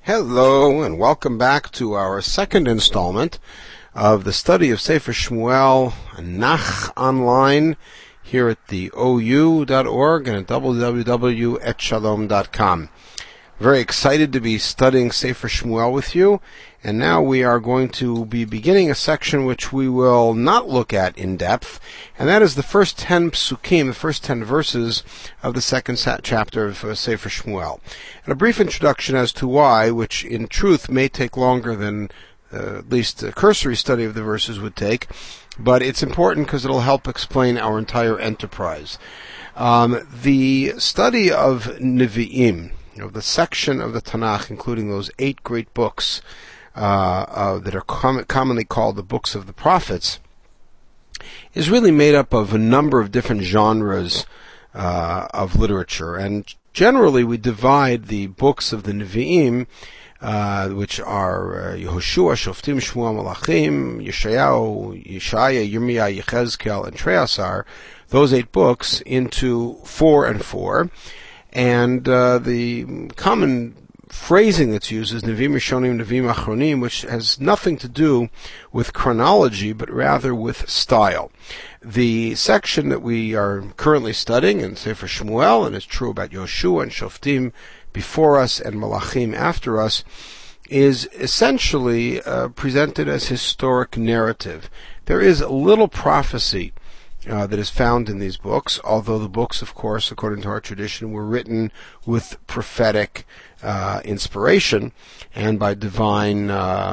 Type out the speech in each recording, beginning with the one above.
Hello, and welcome back to our second installment of the study of Sefer Shmuel Nach online here at the OU.org and at www.etshalom.com. Very excited to be studying Sefer Shmuel with you, and now we are going to be beginning a section which we will not look at in depth, and that is the first 10 psukim, the first 10 verses of the second chapter of Sefer Shmuel. And a brief introduction as to why, which in truth may take longer than at least a cursory study of the verses would take, but it's important because it'll help explain our entire enterprise. The study of Nevi'im, the section of the Tanakh, including those 8 great books that are commonly called the books of the prophets, is really made up of a number of different genres of literature. And generally we divide the books of the Nevi'im, which are Yehoshua, Shoftim, Shmuel, Malachim, Yeshayahu, Yeshaya, Yirmiyah, Yechezkel, and Treasar, those 8 books, into 4 and 4. And the common phrasing that's used is Nevi'im Rishonim, Nevi'im Achronim, which has nothing to do with chronology, but rather with style. The section that we are currently studying in Sefer Shmuel, and it's true about Yoshua and Shoftim before us and Malachim after us, is essentially presented as historic narrative. There is little prophecy that is found in these books, although the books, of course, according to our tradition, were written with prophetic inspiration and by divine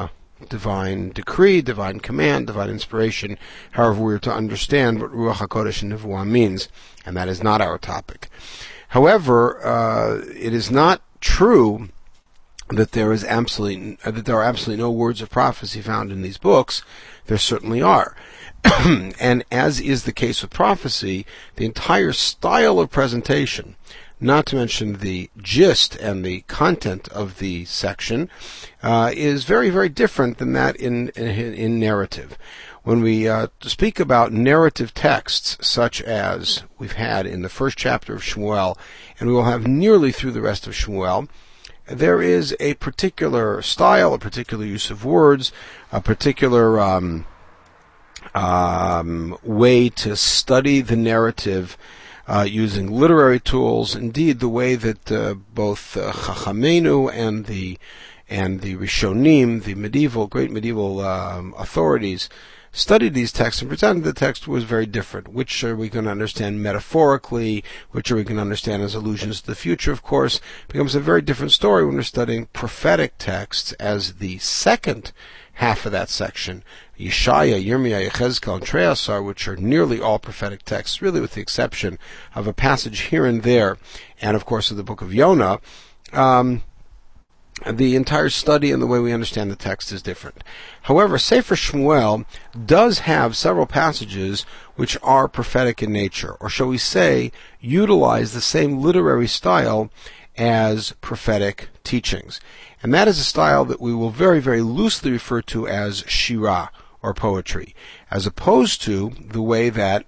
decree, divine command, divine inspiration, however we are to understand what Ruach HaKodesh and Nevuah means, and that is not our topic. However, it is not true that there are absolutely no words of prophecy found in these books. There certainly are. And as is the case with prophecy, the entire style of presentation, not to mention the gist and the content of the section, is very, very different than that in narrative. When we speak about narrative texts, such as we've had in the first chapter of Shmuel, and we will have nearly through the rest of Shmuel, there is a particular style, a particular use of words, a particular way to study the narrative using literary tools. Indeed, the way that both Chachamenu and the Rishonim, the great medieval authorities, studied these texts and presented the text was very different. Which are we going to understand metaphorically? Which are we going to understand as allusions to the future? Of course, it becomes a very different story when we're studying prophetic texts as the second half of that section. Yeshaya, Yirmiyah, Yechezkel, and Treasar, which are nearly all prophetic texts, really with the exception of a passage here and there, and of course of the book of Yonah. The entire study and the way we understand the text is different. However, Sefer Shmuel does have several passages which are prophetic in nature, or shall we say, utilize the same literary style as prophetic teachings. And that is a style that we will very, very loosely refer to as shirah, or poetry, as opposed to the way that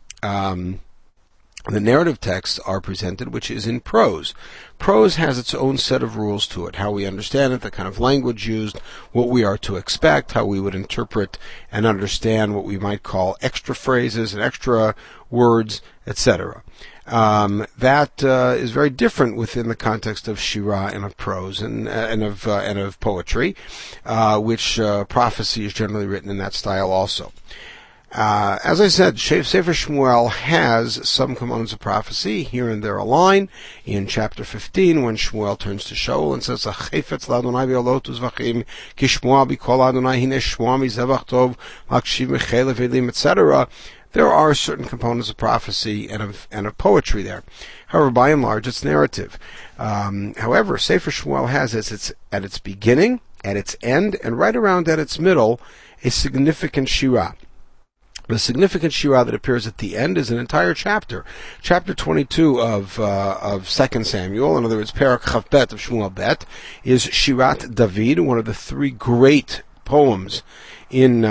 the narrative texts are presented, which is in prose. Prose has its own set of rules to it, how we understand it, the kind of language used, what we are to expect, how we would interpret and understand what we might call extra phrases and extra words, etc. That is very different within the context of shirah and of prose and of poetry, which prophecy is generally written in that style also. As I said, Sefer Shmuel has some components of prophecy. Here and there a line in chapter 15 when Shmuel turns to Shaul and says, "Achefetz la'Adonai ve'alotus v'chim ki Shmuel b'kol Adonai hine Shmuel mizevach tov lakshiv mechelev elim," etc. There are certain components of prophecy and of poetry there. However, by and large, it's narrative. However, Sefer Shmuel has at its beginning, at its end, and right around at its middle, a significant shirah. The significant shirah that appears at the end is an entire chapter. Chapter 22 of 2 Samuel, in other words, Perek Chav Bet of Shmuel Bet, is Shirat David, one of the 3 great poems in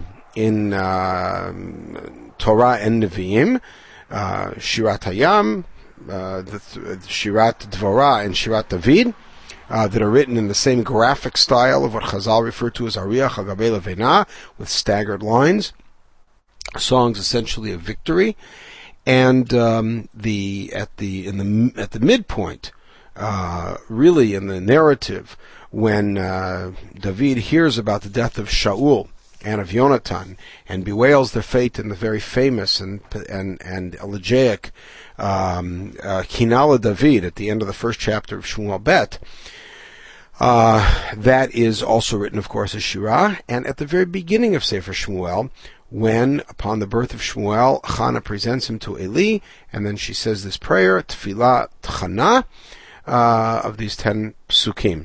Torah and Nevi'im, Shirat Hayam, Shirat Dvorah, and Shirat David. that are written in the same graphic style of what Chazal refer to as Ariach HaGabei Levena, with staggered lines, songs essentially of victory, and at the midpoint, really in the narrative, when David hears about the death of Shaul and of Yonatan, and bewails their fate in the very famous and elegiac Kinala David at the end of the first chapter of Shmuel Bet. That is also written, of course, as Shirah, and at the very beginning of Sefer Shmuel, when, upon the birth of Shmuel, Chana presents him to Eli, and then she says this prayer, Tfilah Tchana, of these 10 psukim.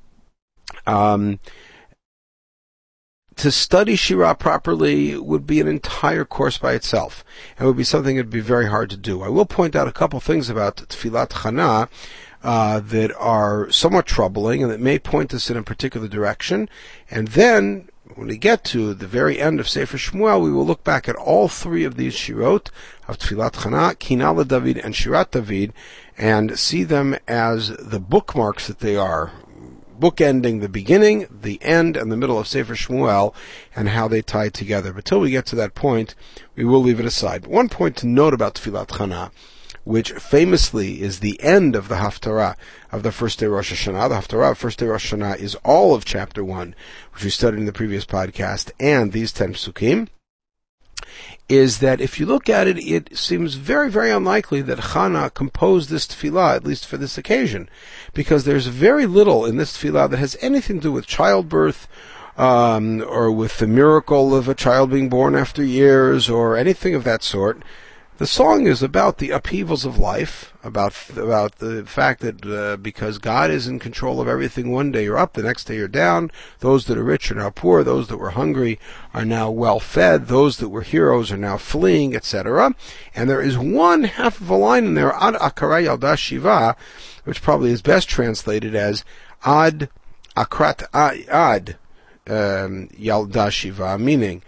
To study Shirah properly would be an entire course by itself. It would be something that would be very hard to do. I will point out a couple things about Tfilat Chana that are somewhat troubling and that may point us in a particular direction. And then, when we get to the very end of Sefer Shmuel, we will look back at all 3 of these Shirot, of Tfilat Chana, Kinala David, and Shirat David, and see them as the bookmarks that they are, bookending the beginning, the end, and the middle of Sefer Shmuel, and how they tie together. But till we get to that point, we will leave it aside. But one point to note about Tfilat Chana, which famously is the end of the Haftarah of the first day Rosh Hashanah. The Haftarah of first day Rosh Hashanah is all of chapter 1, which we studied in the previous podcast, and these 10 psukim, is that if you look at it, it seems very, very unlikely that Chana composed this tefillah, at least for this occasion, because there's very little in this tefillah that has anything to do with childbirth, or with the miracle of a child being born after years, or anything of that sort. The song is about the upheavals of life, about the fact that because God is in control of everything, one day you're up, the next day you're down. Those that are rich are now poor. Those that were hungry are now well fed. Those that were heroes are now fleeing, etc. And there is one half of a line in there, Ad Akara Yalda Shiva, which probably is best translated as Ad Akrat Ad Yalda Shiva, meaning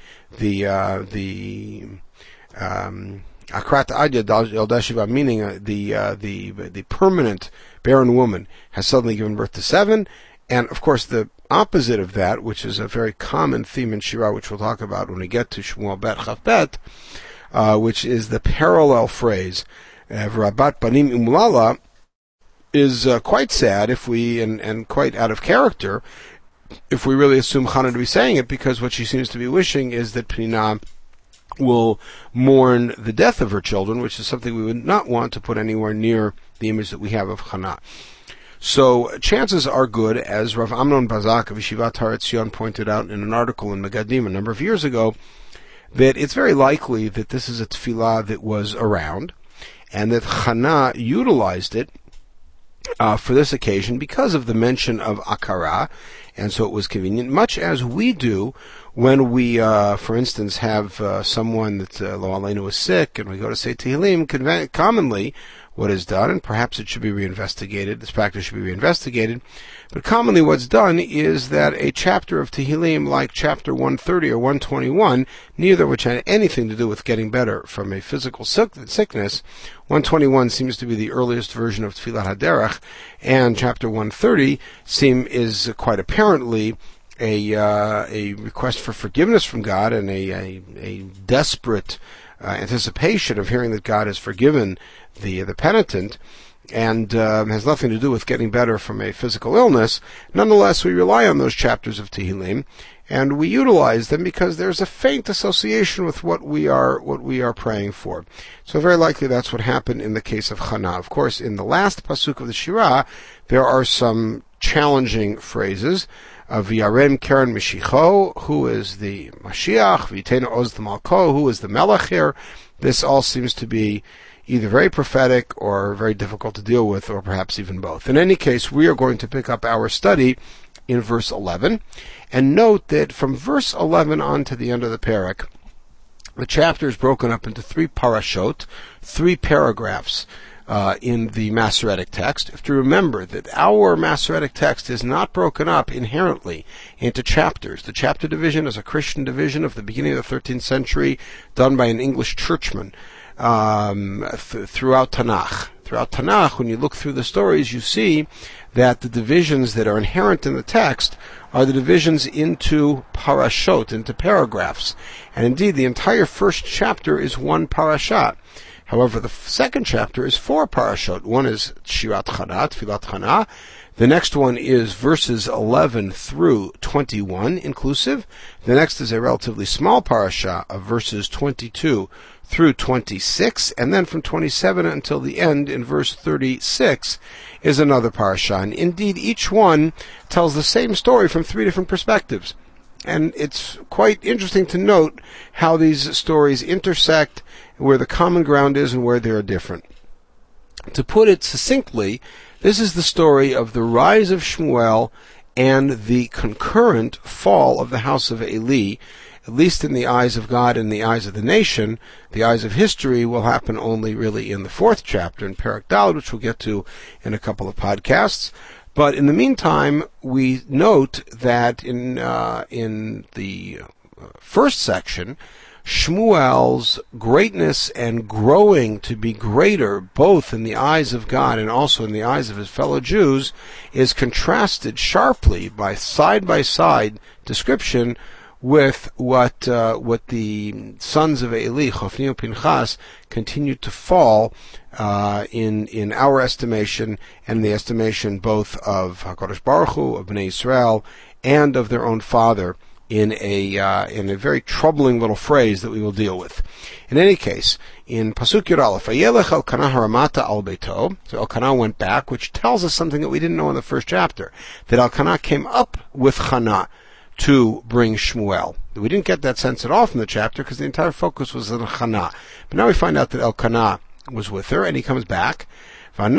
Akrat Ad Yalda Shiva, meaning the permanent barren woman has suddenly given birth to 7, and of course the opposite of that, which is a very common theme in Shirah, which we'll talk about when we get to Shmuel Bet Chaf Bet, which is the parallel phrase V'rabat Banim Imlala, is quite sad if we and quite out of character if we really assume Chana to be saying it, because what she seems to be wishing is that Pnina will mourn the death of her children, which is something we would not want to put anywhere near the image that we have of Chana. So chances are good, as Rav Amnon Bazak of Yeshivat Har Etzion pointed out in an article in Megadim a number of years ago, that it's very likely that this is a tefillah that was around, and that Chana utilized it for this occasion because of the mention of Akara, and so it was convenient, much as we do when we, for instance, have someone that Lo Aleinu is sick, and we go to say Tehillim. Commonly, what is done, and perhaps it should be reinvestigated, this practice should be reinvestigated, but commonly what's done is that a chapter of Tehillim, like chapter 130 or 121, neither of which had anything to do with getting better from a physical sickness, 121 seems to be the earliest version of Tfilat HaDerech, and chapter 130 is quite apparently a request for forgiveness from God, and a desperate anticipation of hearing that God has forgiven the penitent, and has nothing to do with getting better from a physical illness. Nonetheless, we rely on those chapters of Tehillim, and we utilize them because there's a faint association with what we are praying for. So very likely that's what happened in the case of Chana. Of course, in the last pasuk of the Shirah, there are some challenging phrases. V'yarem Keren Mishicho, who is the Mashiach, V'yitenu Oz the Malko, who is the Melech here. This all seems to be either very prophetic or very difficult to deal with, or perhaps even both. In any case, we are going to pick up our study in verse 11, and note that from verse 11 on to the end of the parak, the chapter is broken up into 3 parashot, 3 paragraphs, in the Masoretic text. You have to remember that our Masoretic text is not broken up inherently into chapters. The chapter division is a Christian division of the beginning of the 13th century, done by an English churchman throughout Tanakh. throughout Tanakh, when you look through the stories, you see that the divisions that are inherent in the text are the divisions into parashot, into paragraphs. And indeed, the entire first chapter is one parasha. However, the second chapter is 4 parashot. One is Shirat Chana, Tfilat Chana. The next one is verses 11 through 21 inclusive. The next is a relatively small parasha of verses 22 through 26. And then from 27 until the end in verse 36 is another parasha. And indeed, each one tells the same story from 3 different perspectives. And it's quite interesting to note how these stories intersect, where the common ground is and where they are different. To put it succinctly, this is the story of the rise of Shmuel and the concurrent fall of the house of Eli, at least in the eyes of God and the eyes of the nation. The eyes of history will happen only really in the 4th chapter, in Perek Daled, which we'll get to in a couple of podcasts. But in the meantime, we note that in the first section, Shmuel's greatness and growing to be greater, both in the eyes of God and also in the eyes of his fellow Jews, is contrasted sharply by side-by-side description with what the sons of Eli, Chofni and Pinchas, continued to fall in our estimation and the estimation both of HaKadosh Baruch Hu, of Bnei Yisrael, and of their own father, in a very troubling little phrase that we will deal with. In any case, in Pasuk Yud Aleph, Vayelech Elkanah haramata al beito, so Elkanah went back, which tells us something that we didn't know in the first chapter, that Elkanah came up with Chana to bring Shmuel. We didn't get that sense at all from the chapter because the entire focus was on Chana. But now we find out that Elkanah was with her, and he comes back. In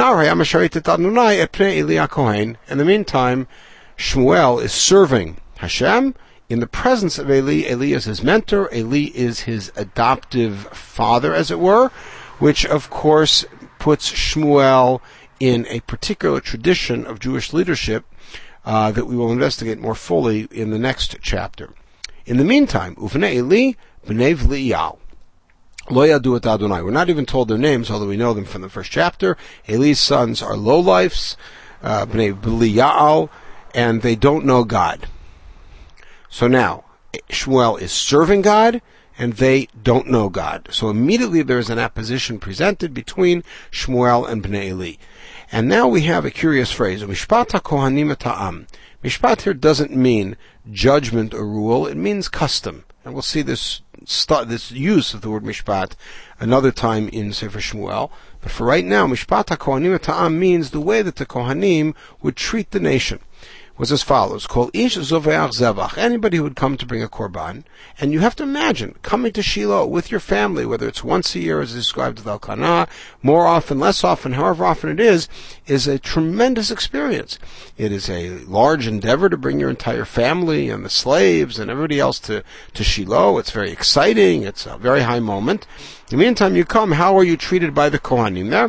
the meantime, Shmuel is serving Hashem in the presence of Eli. Eli is his mentor. Eli is his adoptive father, as it were, which of course puts Shmuel in a particular tradition of Jewish leadership that we will investigate more fully in the next chapter. In the meantime, Uvnei Eli, Bnei V'li'al. Lo yadu et Adonai. We're not even told their names, although we know them from the first chapter. Eli's sons are lowlifes, Bnei Belial, and they don't know God. So now, Shmuel is serving God, and they don't know God. So immediately there is an opposition presented between Shmuel and Bnei Eli. And now we have a curious phrase, Mishpat HaKohanim et Ha'am. Mishpat here doesn't mean judgment or rule, it means custom. And we'll see this use of the word Mishpat another time in Sefer Shmuel. But for right now, Mishpat HaKohanim et Ha'am means the way that the Kohanim would treat the nation. Was as follows: Kol ish zoveach zevach. Anybody who would come to bring a korban, and you have to imagine coming to Shiloh with your family, whether it's once a year as described with Elkanah, more often, less often, however often it is a tremendous experience. It is a large endeavor to bring your entire family and the slaves and everybody else to Shiloh. It's very exciting. It's a very high moment. In the meantime, you come. How are you treated by the Kohanim there?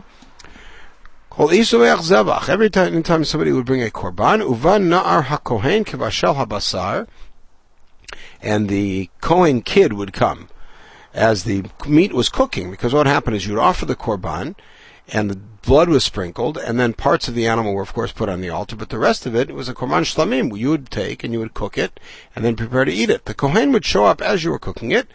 Every time somebody would bring a korban, uvan na'ar hakohen kevashel habasar, and the Kohen kid would come as the meat was cooking, because what happened is you'd offer the korban, and the blood was sprinkled, and then parts of the animal were of course put on the altar, but the rest of it was a korban shlamim. You would take and you would cook it, and then prepare to eat it. The Kohen would show up as you were cooking it.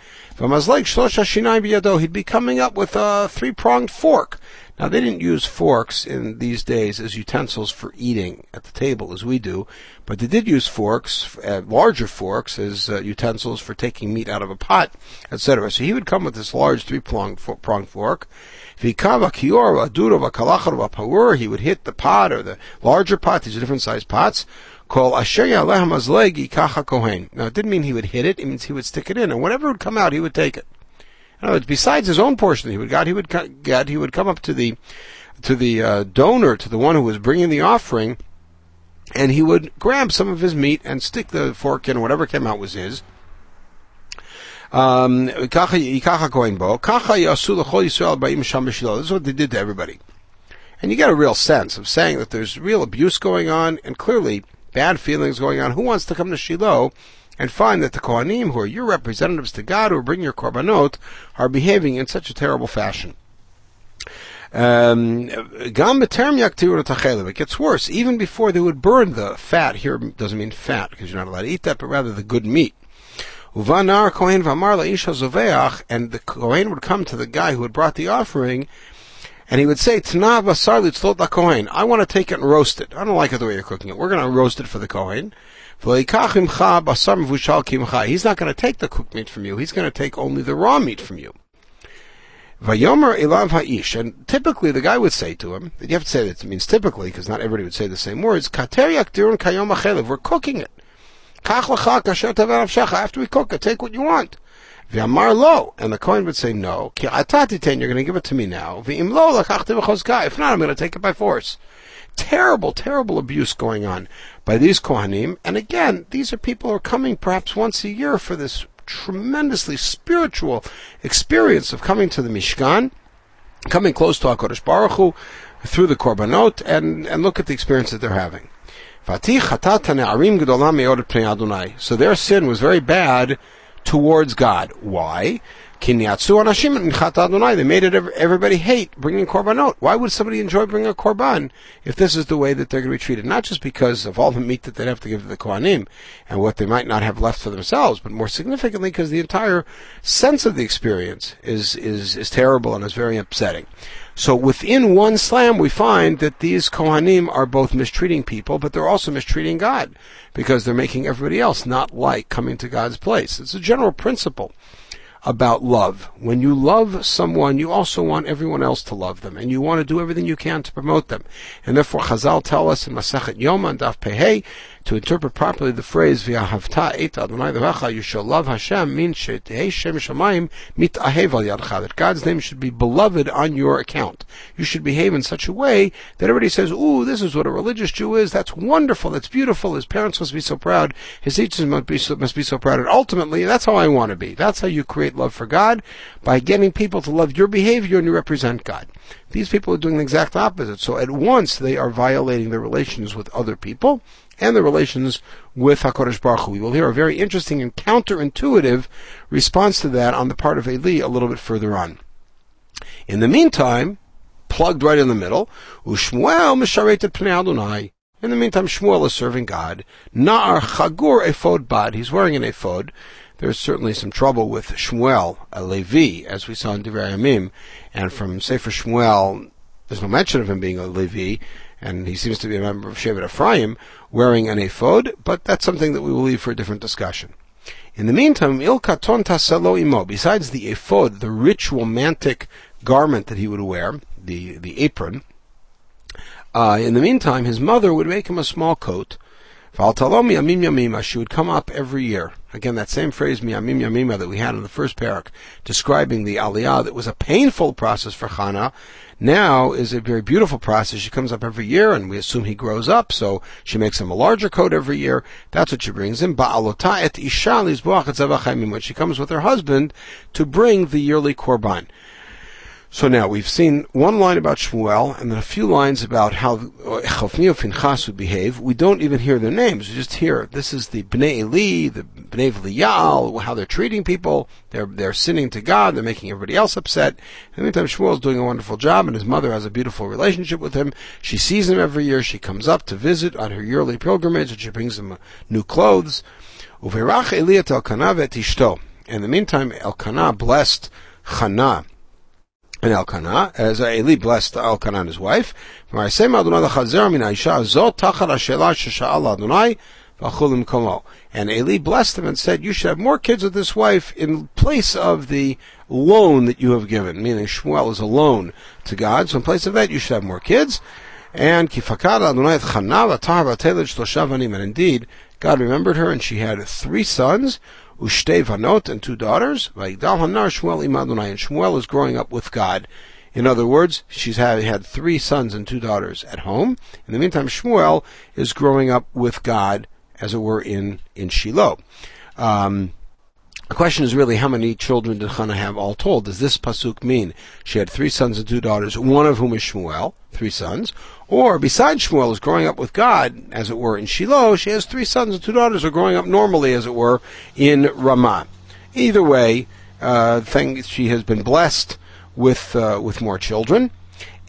He'd be coming up with a 3-pronged fork. Now, they didn't use forks in these days as utensils for eating at the table as we do, but they did use forks, larger forks, as utensils for taking meat out of a pot, etc. So he would come with this large 3-pronged fork. He would hit the pot or the larger pot. These are different sized pots. Now, it didn't mean he would hit it. It means he would stick it in, and whatever would come out, he would take it. In other words, besides his own portion that he would come up to the donor, to the one who was bringing the offering, and he would grab some of his meat and stick the fork in, whatever came out was his. This is what they did to everybody. And you get a real sense of saying that there's real abuse going on, and clearly bad feelings going on. Who wants to come to Shiloh and find that the Kohanim, who are your representatives to God, who are bringing your korbanot, are behaving in such a terrible fashion? It gets worse. Even before they would burn the fat, here doesn't mean fat, because you're not allowed to eat that, but rather the good meat. And the Kohen would come to the guy who had brought the offering, and he would say, I want to take it and roast it. I don't like it the way you're cooking it. We're going to roast it for the Kohen. He's not going to take the cooked meat from you. He's going to take only the raw meat from you. And typically the guy would say to him, you have to say that it means typically, because not everybody would say the same words, we're cooking it. After we cook it, take what you want. And the Kohen would say, no, you're going to give it to me now. If not, I'm going to take it by force. Terrible, terrible abuse going on by these Kohanim. And again, these are people who are coming perhaps once a year for this tremendously spiritual experience of coming to the Mishkan, coming close to HaKadosh Baruch Hu through the Korbanot, and look at the experience that they're having. So their sin was very bad towards God. Why? They made everybody hate bringing korbanot. Why would somebody enjoy bringing a korban if this is the way that they're going to be treated? Not just because of all the meat that they'd have to give to the Kohanim and what they might not have left for themselves, but more significantly because the entire sense of the experience is terrible and is very upsetting. So within one slam, we find that these Kohanim are both mistreating people, but they're also mistreating God, because they're making everybody else not like coming to God's place. It's a general principle about love. When you love someone, you also want everyone else to love them, and you want to do everything you can to promote them. And therefore, Chazal tell us in Masechet Yoma and Daf Pehei, to interpret properly the phrase V'ahavta et Adonai Levacha, you shall love Hashem, means Shetehei Shem Shamayim mitahev al yadcha, that God's name should be beloved on your account. You should behave in such a way that everybody says, ooh, this is what a religious Jew is. That's wonderful. That's beautiful. His parents must be so proud. His teachers must be so proud. And ultimately, that's how I want to be. That's how you create love for God, by getting people to love your behavior and you represent God. These people are doing the exact opposite. So at once they are violating their relations with other people and the relations with HaKadosh Baruch Hu. We will hear a very interesting and counterintuitive response to that on the part of Eli a little bit further on. In the meantime, plugged right in the middle, Ushmuel misharet et pnei Adonai. In the meantime, Shmuel is serving God. Na'ar chagur ephod bad. He's wearing an ephod. There's certainly some trouble with Shmuel, a Levi, as we saw in Divrei Yamim, and from Sefer Shmuel, there's no mention of him being a Levi, and he seems to be a member of Shevet Ephraim, wearing an ephod, but that's something that we will leave for a different discussion. In the meantime, Il Katon Taselo Imo, besides the ephod, the rich romantic garment that he would wear, the apron, in the meantime, his mother would make him a small coat. She would come up every year. Again, that same phrase, miyamim yamima, that we had in the first parak, describing the aliyah that was a painful process for Chana, now is a very beautiful process. She comes up every year, and we assume he grows up, so she makes him a larger coat every year. That's what she brings him. When she comes with her husband to bring the yearly korban. So now we've seen one line about Shmuel and then a few lines about how Chofni and Pinchas would behave. We don't even hear their names. We just hear this is the Bnei Eli, the Bnei V'liyal, how they're treating people. They're sinning to God. They're making everybody else upset. In the meantime, Shmuel's doing a wonderful job, and his mother has a beautiful relationship with him. She sees him every year. She comes up to visit on her yearly pilgrimage, and she brings him new clothes. Uverach Eli et Elkanah v'et ishto. In the meantime, Elkanah blessed Chana and Elkanah, as Eli blessed Elkanah and his wife. And Eli blessed him and said, you should have more kids with this wife in place of the loan that you have given, meaning Shmuel is a loan to God, so in place of that you should have more kids. And indeed, God remembered her, and she had 3 sons, Ushtei vanot, and 2 daughters. Vayigdal hanar Shmuel im Adonai, and Shmuel is growing up with God. In other words, she's had 3 sons and 2 daughters at home. In the meantime, Shmuel is growing up with God, as it were, in Shiloh. The question is really, how many children did Hannah have all told? Does this pasuk mean she had 3 sons and 2 daughters, one of whom is Shmuel, 3 sons? Or, besides Shmuel is growing up with God, as it were, in Shiloh, she has 3 sons and 2 daughters who are growing up normally, as it were, in Ramah. Either way, she has been blessed with more children.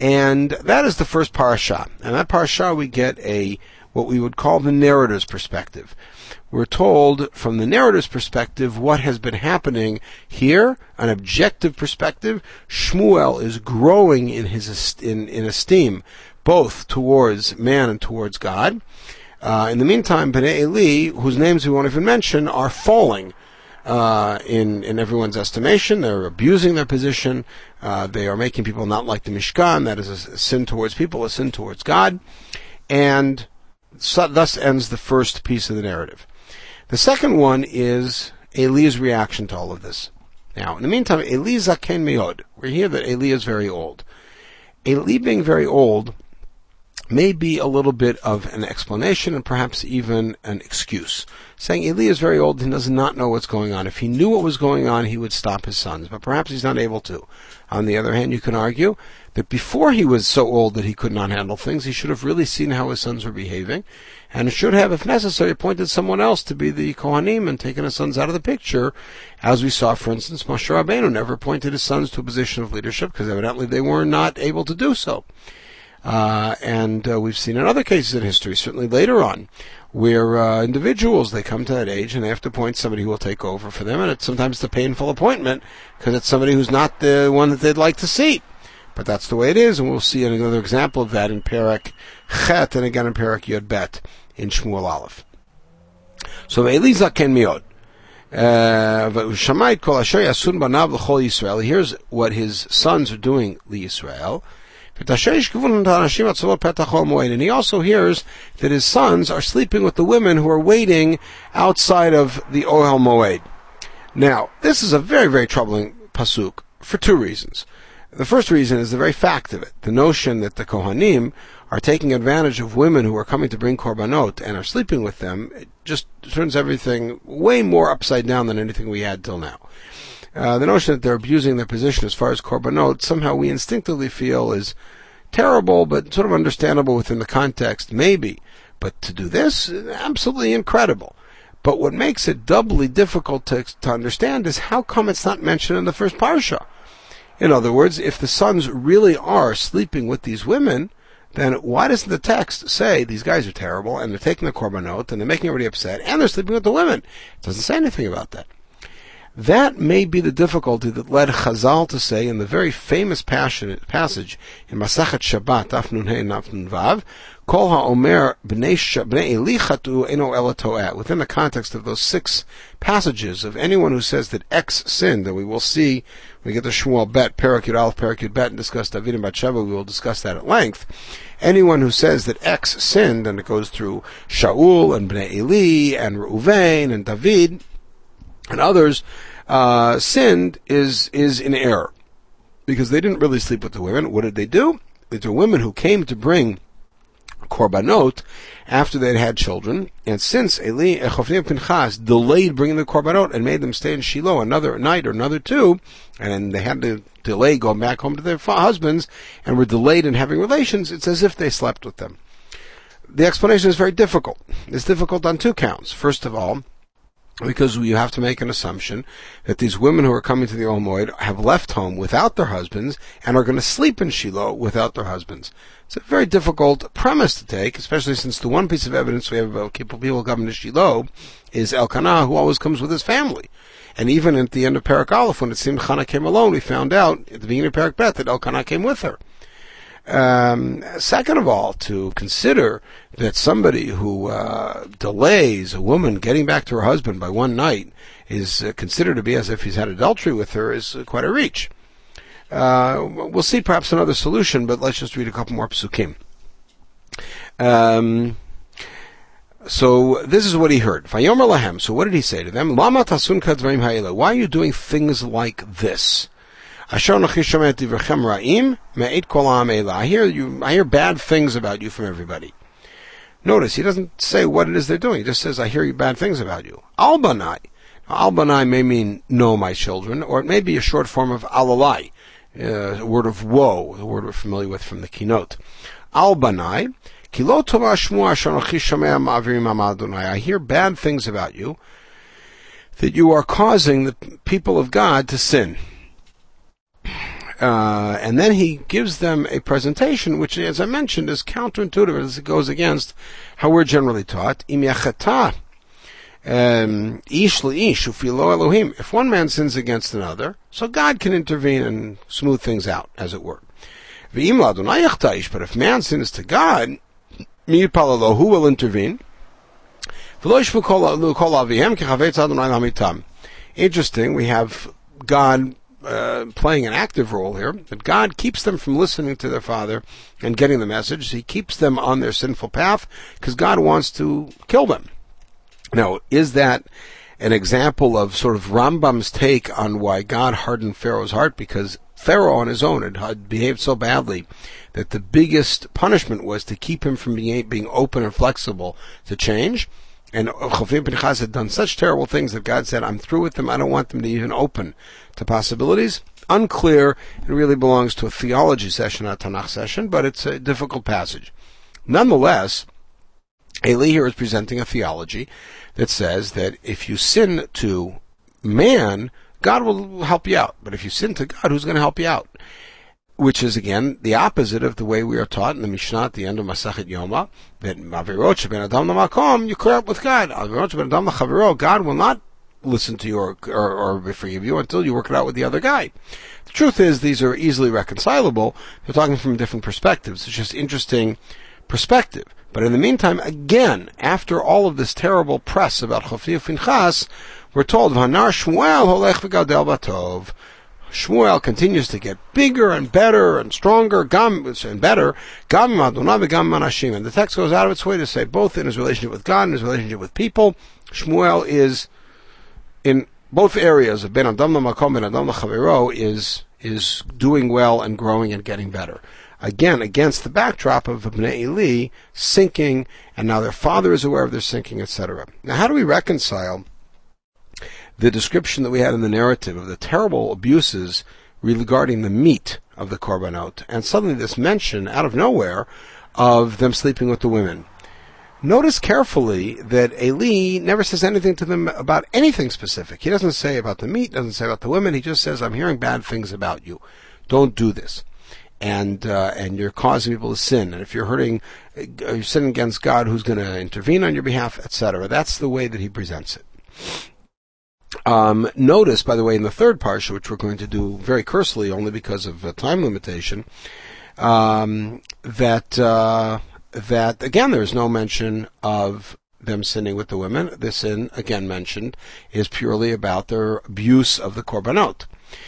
And that is the first parasha. And that parasha we get what we would call the narrator's perspective. We're told from the narrator's perspective what has been happening here, an objective perspective. Shmuel is growing in in esteem, both towards man and towards God. In the meantime, Bnei Eli, whose names we won't even mention, are falling in everyone's estimation. They're abusing their position. They are making people not like the Mishkan. That is a sin towards people, a sin towards God. And so, thus ends the first piece of the narrative. The second one is Eli's reaction to all of this. Now, in the meantime, Eli zaken meod. We hear that Eli is very old. Eli being very old may be a little bit of an explanation and perhaps even an excuse. Saying Eli is very old and does not know what's going on. If he knew what was going on, he would stop his sons, but perhaps he's not able to. On the other hand, you can argue that before he was so old that he could not handle things, he should have really seen how his sons were behaving, and should have, if necessary, appointed someone else to be the Kohanim and taken his sons out of the picture, as we saw, for instance, Moshe Rabbeinu never appointed his sons to a position of leadership because evidently they were not able to do so. And we've seen in other cases in history, certainly later on, where individuals, they come to that age and they have to appoint somebody who will take over for them, and it's sometimes a painful appointment because it's somebody who's not the one that they'd like to see. But that's the way it is, and we'll see another example of that in Perek Chet and again in Perek Yod Bet in Shmuel Aleph. So Eli zaken miod. Here's what his sons are doing Yisrael. And he also hears that his sons are sleeping with the women who are waiting outside of the Ohel Moed. Now, this is a very, very troubling pasuk for two reasons. The first reason is the very fact of it. The notion that the Kohanim are taking advantage of women who are coming to bring korbanot and are sleeping with them, it just turns everything way more upside down than anything we had till now. The notion that they're abusing their position as far as korbanot, somehow we instinctively feel is terrible, but sort of understandable within the context, maybe. But to do this, absolutely incredible. But what makes it doubly difficult to understand is how come it's not mentioned in the first parsha. In other words, if the sons really are sleeping with these women, then why doesn't the text say these guys are terrible and they're taking the korbanot and they're making everybody upset and they're sleeping with the women? It doesn't say anything about that. That may be the difficulty that led Chazal to say in the very famous passage in Masachet Shabbat, Daf Nun Hey Daf Nun Vav, Kol HaOmer Bnei Eli Chatu Eno Ela To'eh. Within the context of those 6 passages of anyone who says that X sinned, and we will see when we get to Shmuel Bet, Perek Yud Aleph, Perek Yud Bet, and discuss David and Bathsheba, we will discuss that at length. Anyone who says that X sinned, and it goes through Shaul and Bnei Eli and Reuven and David and others, sinned is in error. Because they didn't really sleep with the women. What did they do? These were women who came to bring korbanot after they had had children, and since Eli, Chofni and Pinchas delayed bringing the korbanot and made them stay in Shiloh another night or another 2, and they had to delay going back home to their husbands, and were delayed in having relations, it's as if they slept with them. The explanation is very difficult. It's difficult on 2 counts. First of all, because you have to make an assumption that these women who are coming to the Ohel Moed have left home without their husbands and are going to sleep in Shiloh without their husbands. It's a very difficult premise to take, especially since the one piece of evidence we have about people coming to Shiloh is Elkanah, who always comes with his family. And even at the end of Perek Aleph, when it seemed Chana came alone, we found out at the beginning of Perek Bet that Elkanah came with her. Second of all, to consider that somebody who delays a woman getting back to her husband by one night is considered to be as if he's had adultery with her is quite a reach. We'll see perhaps another solution, but let's just read a couple more psukim. So this is what he heard. Vayomer lahem. So what did he say to them? Lama tasun kadvarim ha'ela. Why are you doing things like this? I hear bad things about you from everybody. Notice, he doesn't say what it is they're doing. He just says, I hear bad things about you. Al-banai. Al-banai may mean, no, my children, or it may be a short form of alalai, a word of woe, the word we're familiar with from the Kinot. Al-banai. I hear bad things about you, that you are causing the people of God to sin. And then he gives them a presentation, which, as I mentioned, is counterintuitive as it goes against how we're generally taught. Im yachata ish leish ufilo Elohim. If one man sins against another, so God can intervene and smooth things out, as it were. V'im l'Adonai yachta ish. But if man sins to God, mi yipalalo, who will intervene? V'lo yishvu kol avihem kechavetz Adonai lamitam. Interesting. We have God playing an active role here, that God keeps them from listening to their father and getting the message. He keeps them on their sinful path because God wants to kill them. Now, is that an example of sort of Rambam's take on why God hardened Pharaoh's heart? Because Pharaoh on his own had behaved so badly that the biggest punishment was to keep him from being open and flexible to change. And Chofni and Pinchas had done such terrible things that God said, I'm through with them, I don't want them to even open to possibilities. Unclear, it really belongs to a theology session, not a Tanakh session, but it's a difficult passage. Nonetheless, Eli here is presenting a theology that says that if you sin to man, God will help you out. But if you sin to God, who's going to help you out? Which is, again, the opposite of the way we are taught in the Mishnah at the end of Masachet Yoma, that Avirot sheben adam lamakom, you clear up with God. Avirot sheben adam lachaviro, God will not listen to you or forgive you until you work it out with the other guy. The truth is, these are easily reconcilable. They're talking from different perspectives. It's just interesting perspective. But in the meantime, again, after all of this terrible press about Chofni and Pinchas, we're told, V'hanar Shmuel holech v'gadel batov. Shmuel continues to get bigger and better and stronger, and better, gam Adonai v'gam manashim. And the text goes out of its way to say, both in his relationship with God and his relationship with people, Shmuel is, in both areas of Ben Adam Lamakom, Ben Adam Lachaviro, is doing well and growing and getting better. Again, against the backdrop of Bnei Eli sinking, and now their father is aware of their sinking, etc. Now, how do we reconcile the description that we had in the narrative of the terrible abuses regarding the meat of the korbanot, and suddenly this mention out of nowhere of them sleeping with the women? Notice carefully that Eli never says anything to them about anything specific. He doesn't say about the meat, doesn't say about the women. He just says, I'm hearing bad things about you. Don't do this. And you're causing people to sin. And if you're sinning against God, who's going to intervene on your behalf, etc. That's the way that he presents it. Notice, by the way, in the third parsha, which we're going to do very cursely only because of time limitation, that again there is no mention of them sinning with the women. The sin, again mentioned, is purely about their abuse of the korbanot.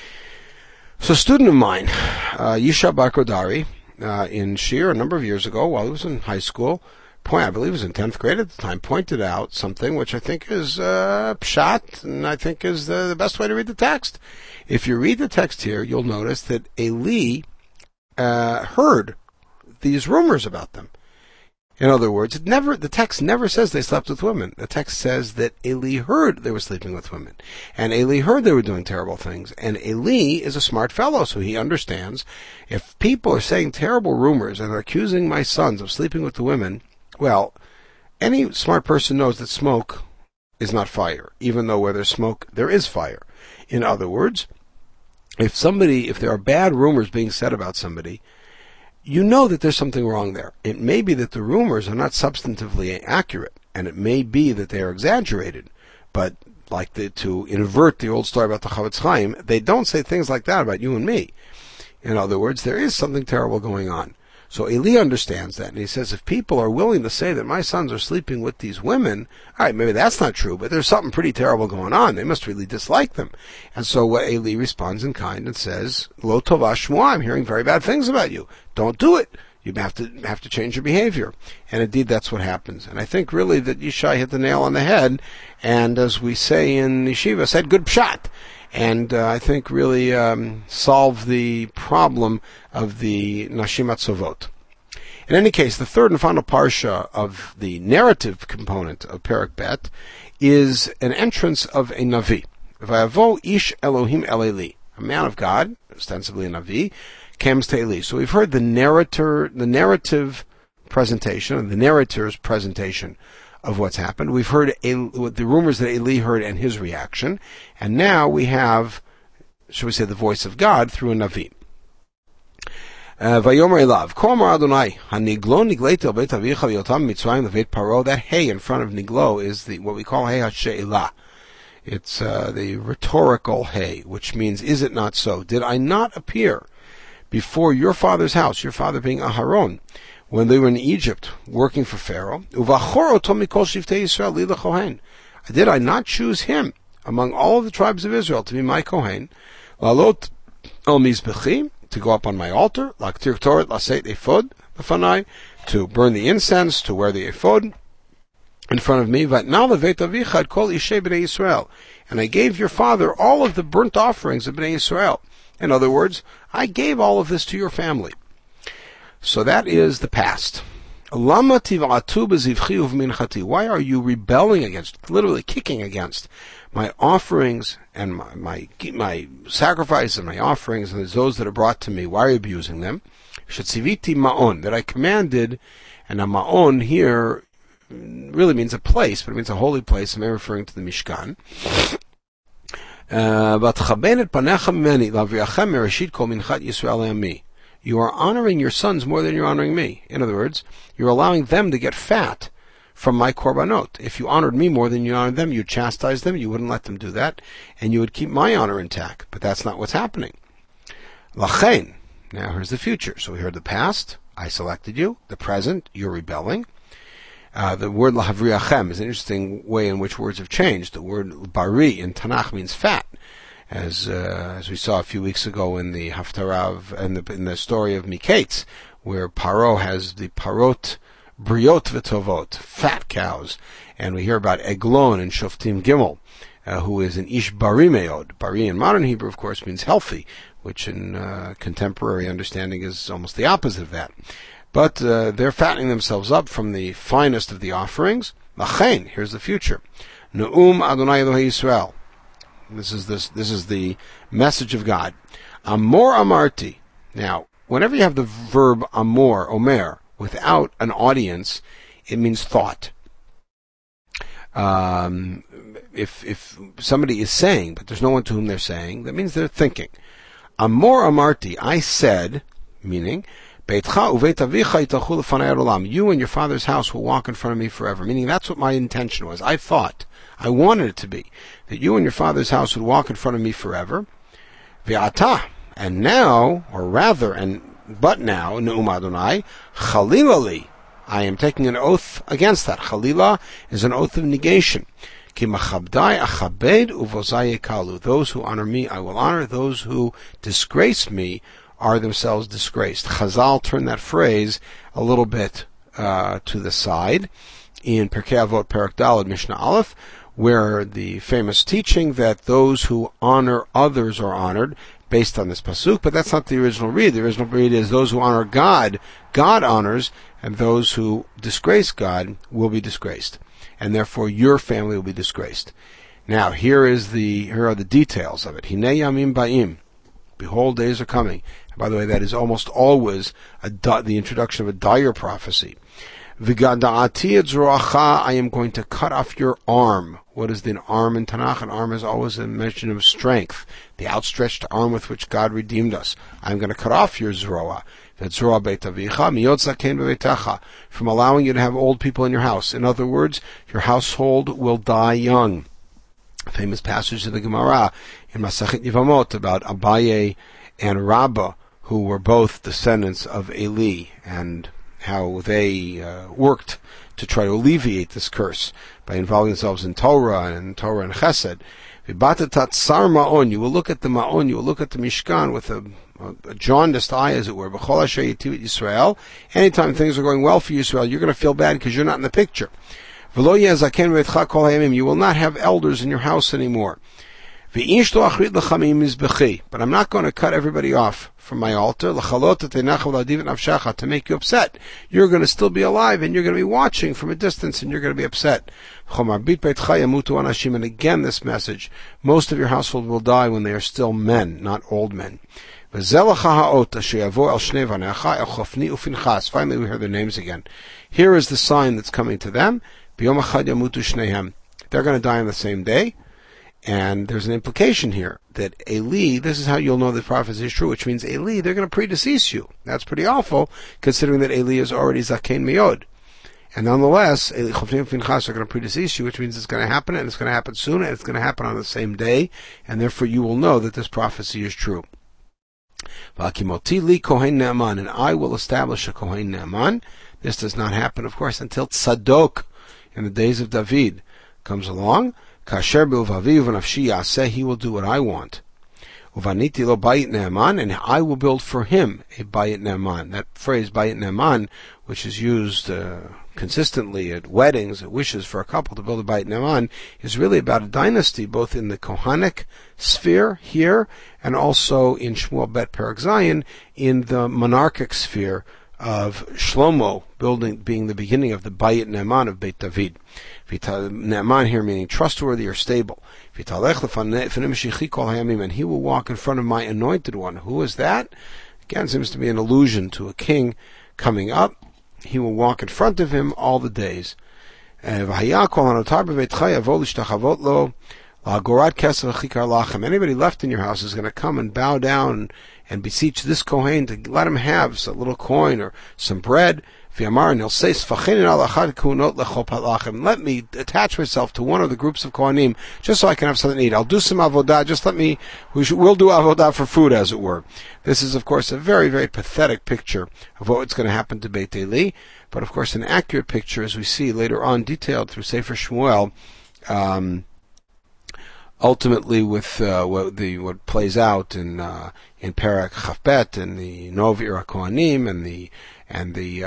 So a student of mine, Yisha Bar Kodari, in Shir a number of years ago, while he was in high school, I believe he was in 10th grade at the time, pointed out something which I think is pshat, and I think is the best way to read the text. If you read the text here, you'll notice that Eli heard these rumors about them. In other words, the text never says they slept with women. The text says that Eli heard they were sleeping with women. And Eli heard they were doing terrible things. And Eli is a smart fellow, so he understands if people are saying terrible rumors and are accusing my sons of sleeping with the women, well, any smart person knows that smoke is not fire, even though where there's smoke, there is fire. In other words, if there are bad rumors being said about somebody, you know that there's something wrong there. It may be that the rumors are not substantively accurate, and it may be that they are exaggerated, but to invert the old story about the Chavetz Chaim, they don't say things like that about you and me. In other words, there is something terrible going on. So Eli understands that, and he says, if people are willing to say that my sons are sleeping with these women, all right, maybe that's not true, but there's something pretty terrible going on. They must really dislike them. And so Eli responds in kind and says, Lo tova shmua, I'm hearing very bad things about you. Don't do it. You have to change your behavior. And indeed, that's what happens. And I think really that Yishai hit the nail on the head, and as we say in Yeshiva, said good pshat. And I think really solve the problem of the Nashim Atzovot. In any case, the third and final parsha of the narrative component of Perek Bet is an entrance of a Navi. Vayavo ish Elohim el Eli, a man of God, ostensibly a Navi, comes to Eli. So we've heard the narrative presentation, the narrator's presentation of what's happened. We've heard the rumors that Eli heard and his reaction, and now we have, shall we say, the voice of God through a Navi. Vayomer elav, Kol amar Adonai, haniglo nigleiti al beit avicha v'yotam mitzrayim levet paro. That hey in front of niglo is what we call hey hashe'elah. It's the rhetorical hey, which means, is it not so? Did I not appear before your father's house, your father being Aharon, when they were in Egypt working for Pharaoh? Uvachor oto mikol shiftei Yisrael li lekohen. Did I not choose him among all of the tribes of Israel to be my kohen? Lalot al mizbechi, to go up on my altar, laktir toret laset ephod b'fanai, to burn the incense, to wear the ephod in front of me. Vatnal levet avicha kol ishei b'nei Yisrael, and I gave your father all of the burnt offerings of b'nei Yisrael. In other words, I gave all of this to your family. So that is the past. Lama tiv'atu b'zivchi u'v'minchati. Why are you rebelling against, literally kicking against, my offerings and my sacrifices and my offerings and those that are brought to me? Why are you abusing them? Shetziviti ma'on, that I commanded, and a ma'on here really means a place, but it means a holy place. I'm referring to the Mishkan. You are honoring your sons more than you're honoring me. In other words, you're allowing them to get fat from my korbanot. If you honored me more than you honored them, you'd chastise them, you wouldn't let them do that, and you would keep my honor intact. But that's not what's happening. Lachein. Now here's the future. So we heard the past, I selected you. The present, you're rebelling. The word lahavriachem is an interesting way in which words have changed. The word bari in Tanakh means fat, as we saw a few weeks ago in the Haftarah in the story of Miketz, where Paro has the parot briot v'tovot, fat cows, and we hear about Eglon in Shoftim Gimel, who is an ish bari meod. Bari in modern Hebrew, of course, means healthy, which in contemporary understanding is almost the opposite of that. But they're fattening themselves up from the finest of the offerings. Lachein, here's the future. Ne'um Adonai Elohei Yisrael. This is the message of God. Amor amarti. Now, whenever you have the verb amor, omer, without an audience, it means thought. If somebody is saying, but there's no one to whom they're saying, that means they're thinking. Amor amarti, I said, meaning, Beitcha uveit avicha yitachu lefanei olam. You and your father's house will walk in front of me forever. Meaning that's what my intention was. I wanted it to be, that you and your father's house would walk in front of me forever. Ve'ata, and now, or rather, but now, Ne'um Adonai, Chalila, I am taking an oath against that. Chalila is an oath of negation. Ki machabdai achabed uvozai yekalu. Those who honor me, I will honor. Those who disgrace me are themselves disgraced. Chazal turned that phrase a little bit to the side in Pirkei Avot Perek Daled Mishnah Aleph, where the famous teaching that those who honor others are honored, based on this pasuk, but that's not the original read. The original read is those who honor God, God honors, and those who disgrace God will be disgraced, and therefore your family will be disgraced. Now here are the details of it. Hinei yamim ba'im. Behold, days are coming. And by the way, that is almost always the introduction of a dire prophecy. V'gada'ati et zroacha, I am going to cut off your arm. What is the arm in Tanakh? An arm is always a mention of strength, the outstretched arm with which God redeemed us. I'm going to cut off your zroa. V'tzroa beit avicha miyot zaken b'beitecha, from allowing you to have old people in your house. In other words, your household will die young. A famous passage in the Gemara in Masachet Yevamot about Abaye and Rabbah, who were both descendants of Eli, and how they worked to try to alleviate this curse by involving themselves in Torah and Chesed. V'batat tsar ma'on, you will look at the ma'on, you will look at the Mishkan with a jaundiced eye, as it were. B'chol asher yitiv Yisrael. Anytime things are going well for Yisrael, you're going to feel bad because you're not in the picture. V'lo yeh zaken v'etcha kol hayamim, you will not have elders in your house anymore. But I'm not going to cut everybody off from my altar to make you upset. You're going to still be alive, and you're going to be watching from a distance, and you're going to be upset. And again, this message, most of your household will die when they are still men, not old men. Finally, we hear their names again. Here is the sign that's coming to them. They're going to die on the same day. And there's an implication here that Eli, this is how you'll know the prophecy is true, which means Eli, they're going to predecease you. That's pretty awful, considering that Eli is already Zaken Meod. And nonetheless, Eli, Chofni and Pinchas are going to predecease you, which means it's going to happen, and it's going to happen soon, and it's going to happen on the same day, and therefore you will know that this prophecy is true. V'akimoti li Kohen Naaman, and I will establish a Kohen Naaman. This does not happen, of course, until Tzadok, in the days of David, comes along. Kasher b'uvavi uvanafshi yaseh, he will do what I want. Uvaniti lo bayit ne'aman, and I will build for him a bayit ne'aman. That phrase, bayit ne'aman, which is used consistently at weddings, at wishes for a couple to build a bayit ne'aman, is really about a dynasty, both in the Kohanic sphere here, and also in Shmuel Bet Perek Zayin, in the monarchic sphere of Shlomo, being the beginning of the Bayit Ne'aman of Beit David. Ne'aman here meaning trustworthy or stable. And he will walk in front of my anointed one. Who is that? Again, seems to be an allusion to a king coming up. He will walk in front of him all the days. Anybody left in your house is going to come and bow down and beseech this Kohen to let him have a little coin or some bread. And he'll say, let me attach myself to one of the groups of Kohanim just so I can have something to eat. I'll do some avodah, just let me, we'll do avodah for food, as it were. This is, of course, a very, very pathetic picture of what's going to happen to Beit Eli, but of course an accurate picture, as we see later on detailed through Sefer Shmuel, ultimately with what plays out in Perek Chafbet and the Nov Ira Kohanim and the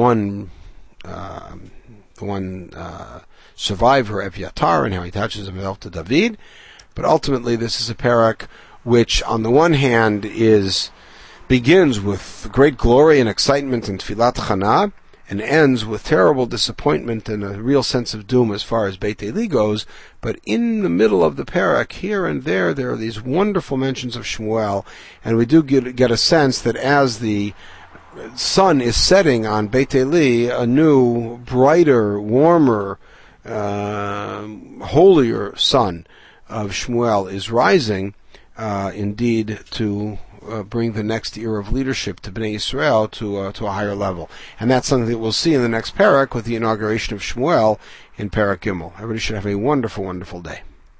one survivor Evyatar and how he attaches himself to David. But ultimately, this is a Perek which, on the one hand, begins with great glory and excitement and Tfilat Chana, and ends with terrible disappointment and a real sense of doom as far as Beit Eli goes. But in the middle of the Perek, here and there are these wonderful mentions of Shmuel, and we do get a sense that as the sun is setting on Beit Eli, a new, brighter, warmer, holier sun of Shmuel is rising, indeed, to bring the next era of leadership to Bnei Yisrael to a higher level. And that's something that we'll see in the next Perek with the inauguration of Shmuel in Perek Gimel. Everybody should have a wonderful, wonderful day.